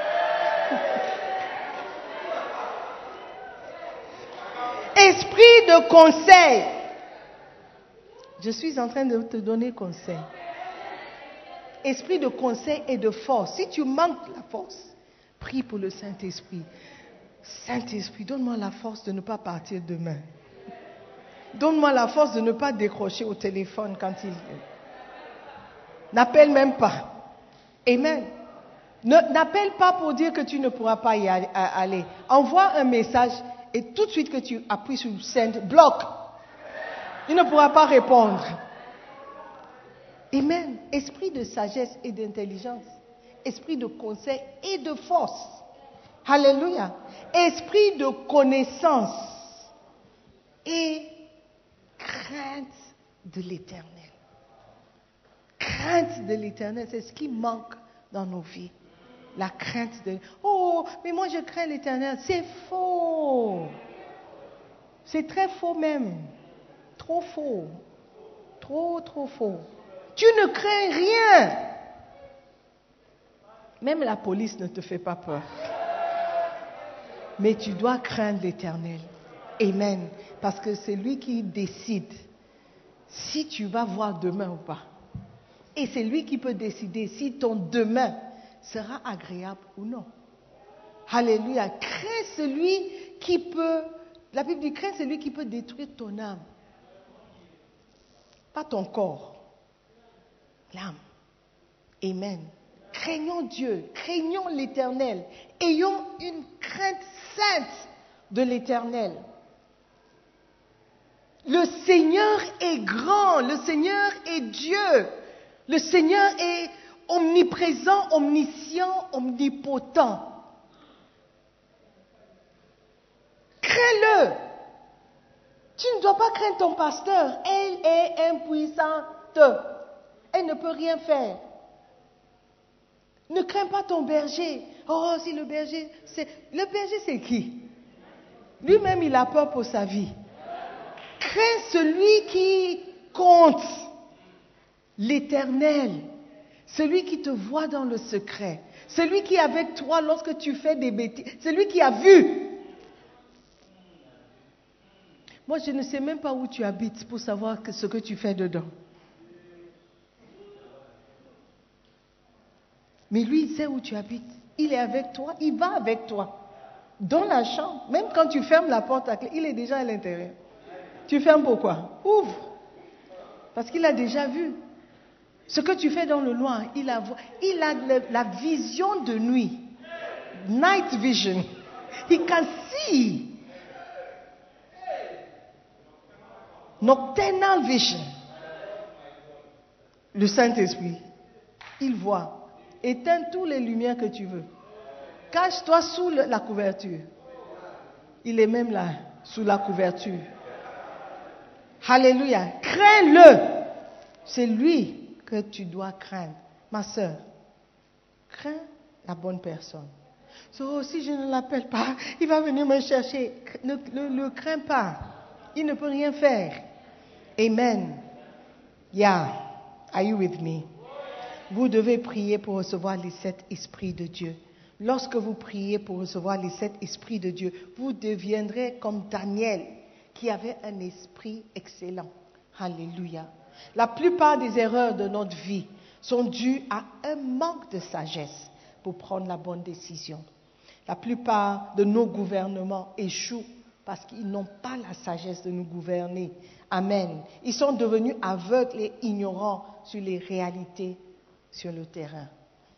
Esprit de conseil. Je suis en train de te donner conseil. Esprit de conseil et de force. Si tu manques la force, prie pour le Saint-Esprit. Saint-Esprit, donne-moi la force de ne pas partir demain. Donne-moi la force de ne pas décrocher au téléphone quand il... N'appelle même pas. Amen. Ne, n'appelle pas pour dire que tu ne pourras pas y aller. Envoie un message et tout de suite que tu appuies sur send, bloque. Il ne pourra pas répondre. Amen. Esprit de sagesse et d'intelligence. Esprit de conseil et de force. Alléluia. Esprit de connaissance et crainte de l'Éternel. Crainte de l'Éternel, c'est ce qui manque dans nos vies. La crainte de... Oh, mais moi je crains l'Éternel. C'est faux. C'est très faux même. Trop faux. Trop, trop faux. Tu ne crains rien. Même la police ne te fait pas peur. Mais tu dois craindre l'Éternel. Amen. Parce que c'est lui qui décide si tu vas voir demain ou pas. Et c'est lui qui peut décider si ton demain sera agréable ou non. Alléluia. Crains celui qui peut, la Bible dit, crains celui qui peut détruire ton âme. Pas ton corps. L'âme. Amen. Craignons Dieu, craignons l'Éternel. Ayons une crainte sainte de l'Éternel. Le Seigneur est grand, le Seigneur est Dieu. Le Seigneur est omniprésent, omniscient, omnipotent. Crains-le. Tu ne dois pas craindre ton pasteur. Elle est impuissante. Elle ne peut rien faire. Ne crains pas ton berger. Oh, si le berger, c'est... Le berger, c'est qui? Lui-même, il a peur pour sa vie. Crains celui qui compte. L'Éternel. Celui qui te voit dans le secret. Celui qui est avec toi lorsque tu fais des bêtises. Celui qui a vu. Moi, je ne sais même pas où tu habites pour savoir ce que tu fais dedans. Mais lui, il sait où tu habites. Il est avec toi, il va avec toi. Dans la chambre, même quand tu fermes la porte à clé, il est déjà à l'intérieur. Tu fermes pourquoi? Ouvre. Parce qu'il a déjà vu. Ce que tu fais dans le noir, il a, il a le, la vision de nuit. Night vision. He can see. Nocturnal vision. Le Saint-Esprit, il voit. Éteins toutes les lumières que tu veux. Cache-toi sous le, la couverture. Il est même là, sous la couverture. Alléluia. Crains-le. C'est lui que tu dois craindre. Ma soeur, crains la bonne personne. So, si je ne l'appelle pas, il va venir me chercher. Ne le crains pas. Il ne peut rien faire. Amen. Yeah. Are you with me? Vous devez prier pour recevoir les sept esprits de Dieu. Lorsque vous priez pour recevoir les sept esprits de Dieu, vous deviendrez comme Daniel, qui avait un esprit excellent. Alléluia. La plupart des erreurs de notre vie sont dues à un manque de sagesse pour prendre la bonne décision. La plupart de nos gouvernements échouent parce qu'ils n'ont pas la sagesse de nous gouverner. Amen. Ils sont devenus aveugles et ignorants sur les réalités sur le terrain.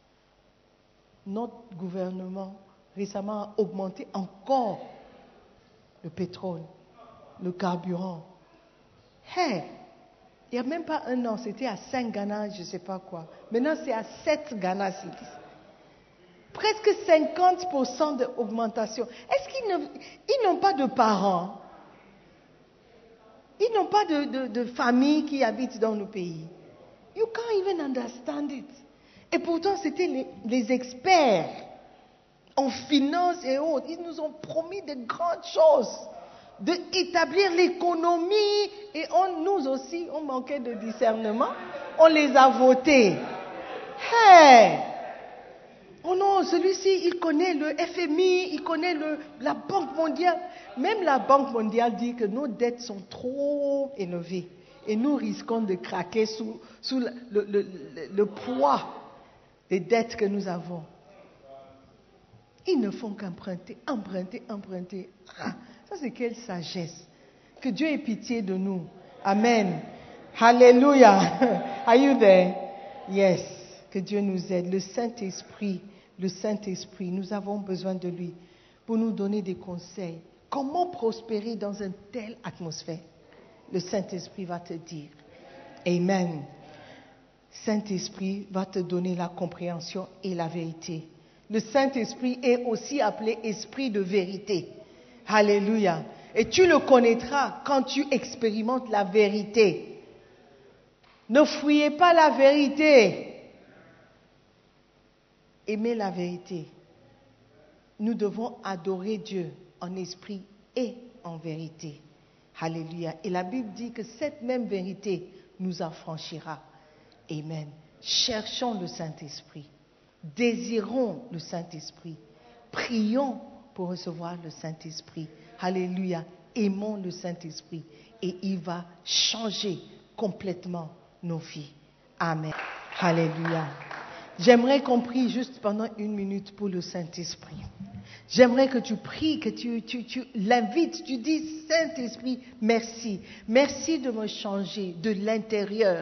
Notre gouvernement récemment a augmenté encore le pétrole, le carburant. Hey, il n'y a même pas un an, c'était à cinq Ghana, je ne sais pas quoi. Maintenant, c'est à sept Ghana City. Presque cinquante pour cent d'augmentation. Est-ce qu'ils ne, ils n'ont pas de parents? Ils n'ont pas de, de, de famille qui habitent dans le pays. You can't even understand it. Et pourtant, c'était les, les experts en finance et autres. Ils nous ont promis de grandes choses, d'établir l'économie. Et on, nous aussi, on manquait de discernement. On les a votés. Hey! Oh non, celui-ci, il connaît le F M I, il connaît le, la Banque mondiale. Même la Banque mondiale dit que nos dettes sont trop élevées. Et nous risquons de craquer sous, sous le, le, le, le poids des dettes que nous avons. Ils ne font qu'emprunter, emprunter, emprunter. Ah, ça c'est quelle sagesse. Que Dieu ait pitié de nous. Amen. Hallelujah. Are you there? Yes. Que Dieu nous aide. Le Saint-Esprit le Saint-Esprit, nous avons besoin de lui pour nous donner des conseils. Comment prospérer dans une telle atmosphère? Le Saint-Esprit va te dire. Amen. Saint-Esprit va te donner la compréhension et la vérité. Le Saint-Esprit est aussi appelé Esprit de vérité. Alléluia. Et tu le connaîtras quand tu expérimentes la vérité. Ne fuyez pas la vérité. Aimez la vérité. Nous devons adorer Dieu en esprit et en vérité. Alléluia. Et la Bible dit que cette même vérité nous affranchira. Amen. Cherchons le Saint-Esprit. Désirons le Saint-Esprit. Prions pour recevoir le Saint-Esprit. Alléluia. Aimons le Saint-Esprit. Et il va changer complètement nos vies. Amen. Alléluia. J'aimerais qu'on prie juste pendant une minute pour le Saint-Esprit. J'aimerais que tu pries, que tu, tu, tu l'invites, tu dis, Saint-Esprit, merci. Merci de me changer de l'intérieur.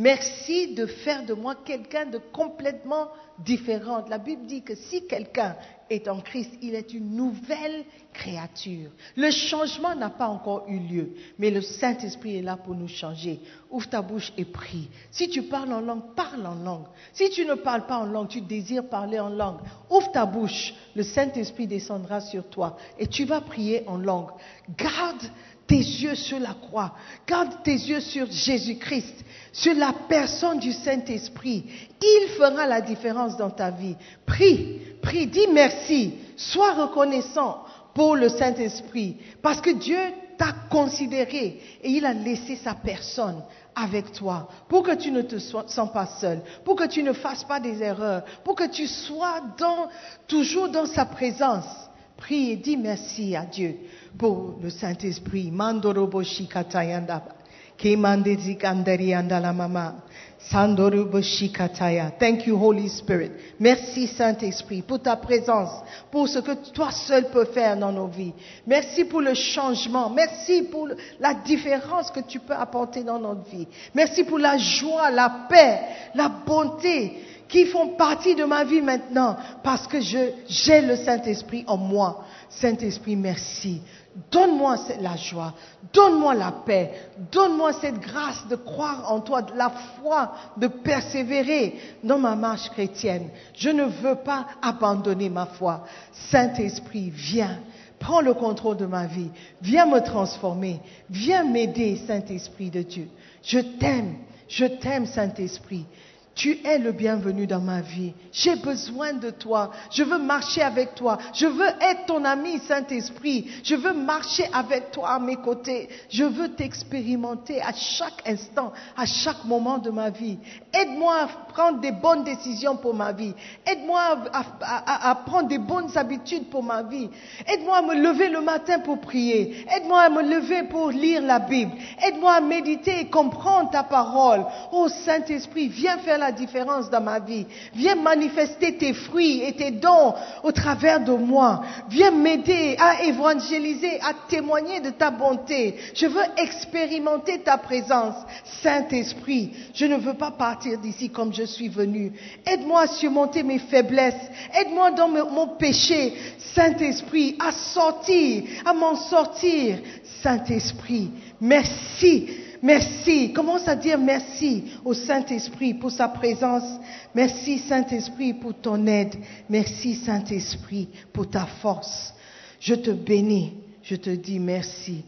Merci de faire de moi quelqu'un de complètement différent. La Bible dit que si quelqu'un est en Christ, il est une nouvelle créature. Le changement n'a pas encore eu lieu, mais le Saint-Esprit est là pour nous changer. Ouvre ta bouche et prie. Si tu parles en langue, parle en langue. Si tu ne parles pas en langue, tu désires parler en langue, ouvre ta bouche. Le Saint-Esprit descendra sur toi et tu vas prier en langue. Garde tes yeux sur la croix. Garde tes yeux sur Jésus-Christ, sur la personne du Saint-Esprit. Il fera la différence dans ta vie. Prie, prie, dis merci. Sois reconnaissant pour le Saint-Esprit parce que Dieu t'a considéré et il a laissé sa personne avec toi pour que tu ne te sens pas seul, pour que tu ne fasses pas des erreurs, pour que tu sois dans, toujours dans sa présence. Prie et dis merci à Dieu pour le Saint-Esprit. Mandorobo shikatayanda, kemandezi kandarianda la mama. Sandorobo shikataya. Thank you, Holy Spirit. Merci, Saint-Esprit, pour ta présence, pour ce que toi seul peux faire dans nos vies. Merci pour le changement. Merci pour la différence que tu peux apporter dans notre vie. Merci pour la joie, la paix, la bonté qui font partie de ma vie maintenant parce que je, j'ai le Saint-Esprit en moi. Saint-Esprit, merci. Donne-moi la joie, donne-moi la paix, donne-moi cette grâce de croire en toi, de la foi, de persévérer dans ma marche chrétienne. Je ne veux pas abandonner ma foi. Saint-Esprit, viens, prends le contrôle de ma vie, viens me transformer, viens m'aider, Saint-Esprit de Dieu. Je t'aime, je t'aime, Saint-Esprit. Tu es le bienvenu dans ma vie. J'ai besoin de toi. Je veux marcher avec toi. Je veux être ton ami, Saint-Esprit. Je veux marcher avec toi à mes côtés. Je veux t'expérimenter à chaque instant, à chaque moment de ma vie. Aide-moi à prendre des bonnes décisions pour ma vie. Aide-moi à, à, à, à prendre des bonnes habitudes pour ma vie. Aide-moi à me lever le matin pour prier. Aide-moi à me lever pour lire la Bible. Aide-moi à méditer et comprendre ta parole. Oh Saint-Esprit, viens faire la différence dans ma vie. Viens manifester tes fruits et tes dons au travers de moi. Viens m'aider à évangéliser, à témoigner de ta bonté. Je veux expérimenter ta présence. Saint-Esprit, je ne veux pas partir d'ici comme je suis venu. Aide-moi à surmonter mes faiblesses. Aide-moi dans mon péché. Saint-Esprit, à sortir, à m'en sortir. Saint-Esprit, merci. Merci. Commence à dire merci au Saint-Esprit pour sa présence. Merci Saint-Esprit pour ton aide. Merci Saint-Esprit pour ta force. Je te bénis. Je te dis merci.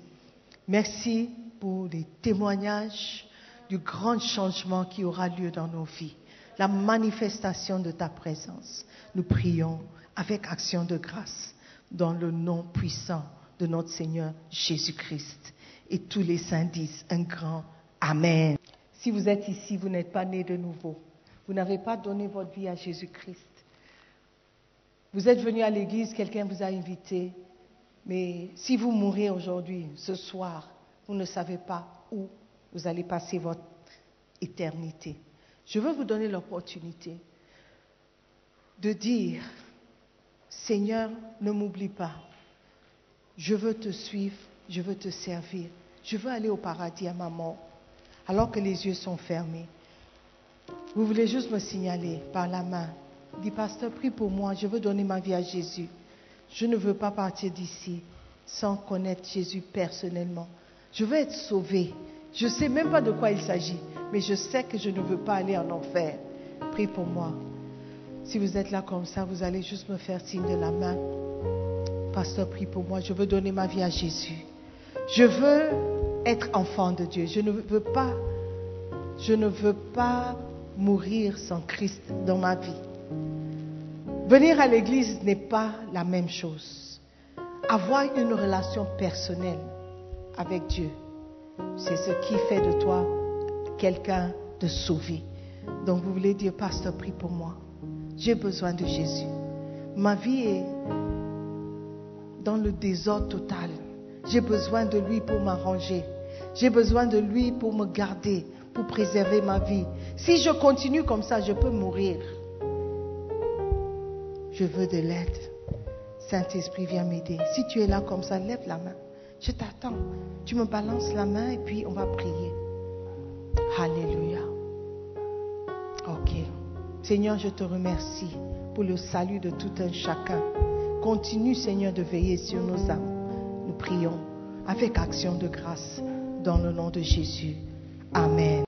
Merci pour les témoignages du grand changement qui aura lieu dans nos vies. La manifestation de ta présence. Nous prions avec action de grâce dans le nom puissant de notre Seigneur Jésus-Christ. Et tous les saints disent un grand Amen. Si vous êtes ici, vous n'êtes pas né de nouveau. Vous n'avez pas donné votre vie à Jésus-Christ. Vous êtes venu à l'église, quelqu'un vous a invité. Mais si vous mourrez aujourd'hui, ce soir, vous ne savez pas où vous allez passer votre éternité. Je veux vous donner l'opportunité de dire, Seigneur, ne m'oublie pas. Je veux te suivre. Je veux te servir. Je veux aller au paradis à ma mort, alors que les yeux sont fermés. Vous voulez juste me signaler par la main. Dis, pasteur, prie pour moi, je veux donner ma vie à Jésus. Je ne veux pas partir d'ici sans connaître Jésus personnellement. Je veux être sauvé. Je ne sais même pas de quoi il s'agit, mais je sais que je ne veux pas aller en enfer. Prie pour moi. Si vous êtes là comme ça, vous allez juste me faire signe de la main. Pasteur, prie pour moi. Je veux donner ma vie à Jésus. Je veux être enfant de Dieu. Je ne veux pas, je ne veux pas mourir sans Christ dans ma vie. Venir à l'église n'est pas la même chose. Avoir une relation personnelle avec Dieu, c'est ce qui fait de toi quelqu'un de sauvé. Donc vous voulez dire, pasteur, prie pour moi. J'ai besoin de Jésus. Ma vie est dans le désordre total. J'ai besoin de lui pour m'arranger. J'ai besoin de lui pour me garder, pour préserver ma vie. Si je continue comme ça, je peux mourir. Je veux de l'aide. Saint-Esprit, viens m'aider. Si tu es là comme ça, lève la main. Je t'attends. Tu me balances la main et puis on va prier. Alléluia. Ok. Seigneur, je te remercie pour le salut de tout un chacun. Continue, Seigneur, de veiller sur nos âmes. Nous prions avec action de grâce dans le nom de Jésus. Amen.